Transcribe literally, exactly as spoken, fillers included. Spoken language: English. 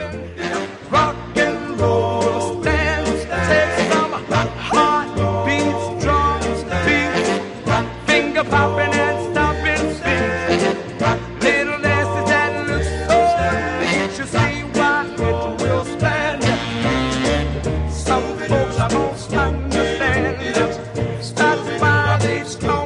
Rock and roll stands, take some heartbeats, drums, beats, finger popping and stomping feet. Little dances that look so neat, you see why it will stand. Some folks don't understand. That's why they stop.